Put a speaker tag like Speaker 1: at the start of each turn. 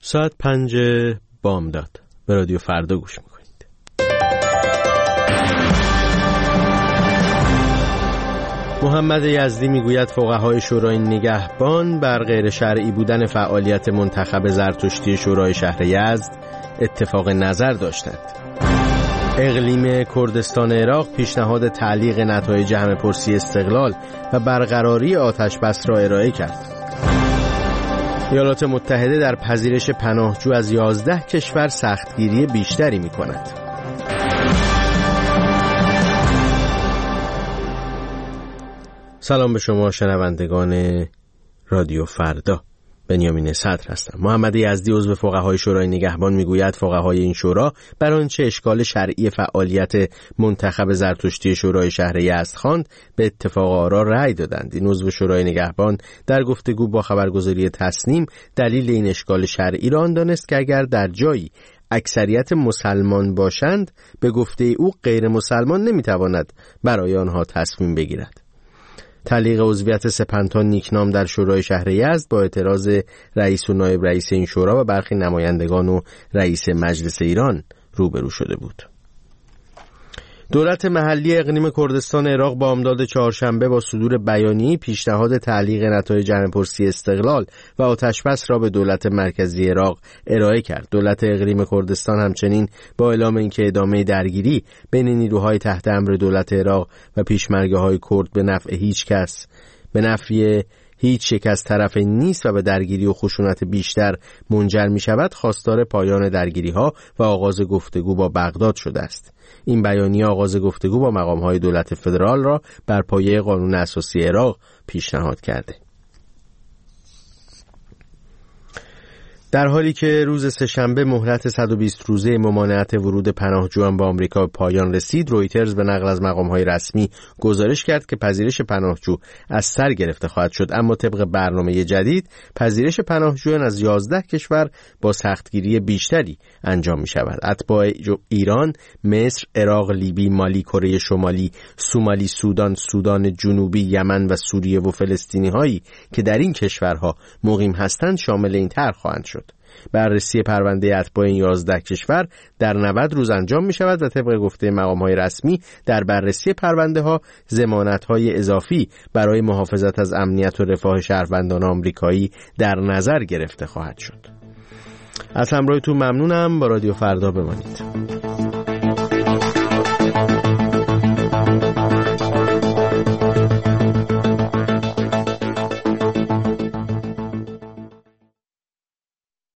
Speaker 1: ساعت 5 بامداد به رادیو فردا گوش میکنید. محمد یزدی میگوید فقهای شورای نگهبان بر غیر شرعی بودن فعالیت منتخب زرتشتی شورای شهر یزد اتفاق نظر داشتند. اقلیم کردستان عراق پیشنهاد تعلیق نتایج همه‌پرسی استقلال و برقراری آتش بس را ارائه کرد. ایالات متحده در پذیرش پناهجو از 11 کشور سختگیری بیشتری می کند. سلام به شما شنوندگان رادیو فردا. بنیامین صدر هستم. محمد یزدی عضو فقهای شورای نگهبان میگوید فقهای این شورا بر آنچه اشکال شرعی فعالیت منتخب زرتشتی شورای شهر یزد خواند به اتفاق آرا رأی دادند. این عضو شورای نگهبان در گفتگو با خبرگزاری تصنیم دلیل این اشکال شرعی را آن دانست که اگر در جایی اکثریت مسلمان باشند به گفته او غیر مسلمان نمیتواند برای آنها تصمیم بگیرد. تعلیق عضویت سپنتا نیکنام در شورای شهر یزد با اعتراض رئیس و نایب رئیس این شورا و برخی نمایندگان و رئیس مجلس ایران روبرو شده بود. دولت محلی اقلیم کردستان عراق بامداد چهارشنبه با صدور بیانیه‌ای پیشنهاد تعلیق نتایج همه‌پرسی استقلال و آتشبس را به دولت مرکزی عراق ارائه کرد. دولت اقلیم کردستان همچنین با اعلام اینکه ادامه درگیری بین نیروهای تحت امر دولت عراق و پیشمرگه‌های کرد به نفع هیچ کس به نفع هیچ یک از طرفین نیست و به درگیری و خشونت بیشتر منجر می شود، خواستار پایان درگیری ها و آغاز گفتگو با بغداد شده است. این بیانیه آغاز گفتگو با مقام های دولت فدرال را بر پایه قانون اساسی عراق پیشنهاد کرده. در حالی که روز سه‌شنبه مهلت 120 روزه ممانعت ورود پناهجویان به آمریکا به پایان رسید، رویترز به نقل از مقام‌های رسمی گزارش کرد که پذیرش پناهجو از سر گرفته خواهد شد، اما طبق برنامه جدید پذیرش پناهجویان از 11 کشور با سختگیری بیشتری انجام می‌شود. اتباع ایران، مصر، عراق، لیبی، مالی، کره شمالی، سومالی، سودان، سودان جنوبی، یمن و سوریه و فلسطینی‌هایی که در این کشورها مقیم هستند شامل این طرح خواهند شد. بررسی پرونده اتباع این 11 کشور در 90 روز انجام می شود و طبق گفته مقام‌های رسمی در بررسی پرونده ها ضمانت‌های اضافی برای محافظت از امنیت و رفاه شهروندان آمریکایی در نظر گرفته خواهد شد. از همراهیتون ممنونم. با رادیو فردا بمانید.